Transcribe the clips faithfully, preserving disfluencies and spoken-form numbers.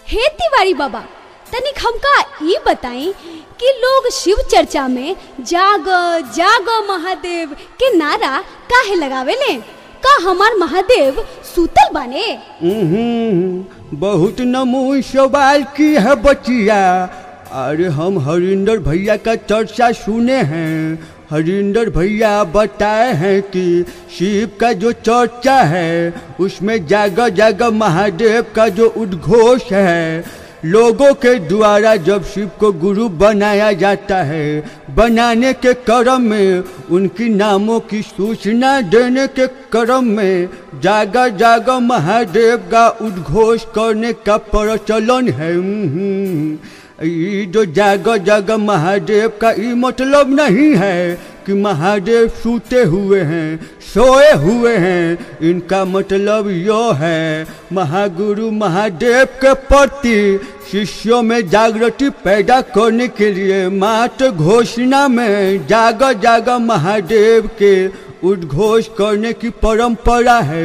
हे तिवारी बाबा, तनिक हमका ये बताई कि लोग शिव चर्चा में जाग जाग महादेव के नारा काहे लगावेले? का हमार महादेव सूतल बाने? बहुत नमून सवाल की है बचिया। अरे हम हरिंदर भैया का चर्चा सुने हैं। हरिंदर भैया बताए हैं कि शिव का जो चर्चा है उसमें जाग जाग महादेव का जो उद्घोष है, लोगों के द्वारा जब शिव को गुरु बनाया जाता है, बनाने के क्रम में उनकी नामों की सूचना देने के क्रम में जागा जागा महादेव का उद्घोष करने का प्रचलन है। ये जो जागा जागा महादेव का ये मतलब नहीं है कि महादेव सूते हुए हैं, सोए हुए हैं। इनका मतलब यह है महागुरु महादेव के प्रति शिष्यों में जागृति पैदा करने के लिए मात्र घोषणा में जागा जागा महादेव के उद्घोष करने की परंपरा है।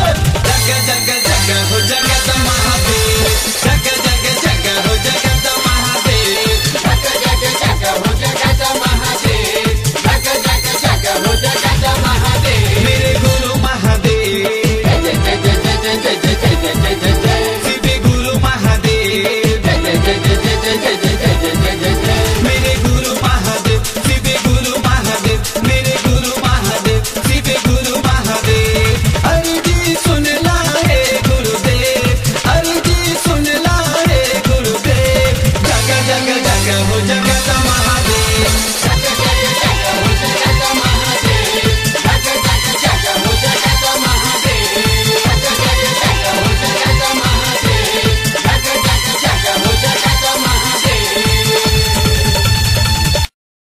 जग जग हो जगत महादेव, जग जग जग हो जगत महादेव। जय जय जय जय जय जय जय जय। मेरे गुरु महादेव शिव गुरु महादेव, मेरे गुरु महादेव शिव गुरु महादेव। अर्जी सुन ला है गुरुदेव, अर्जी सुन ला है गुरुदेव। जग जग जग हो जगदम्बा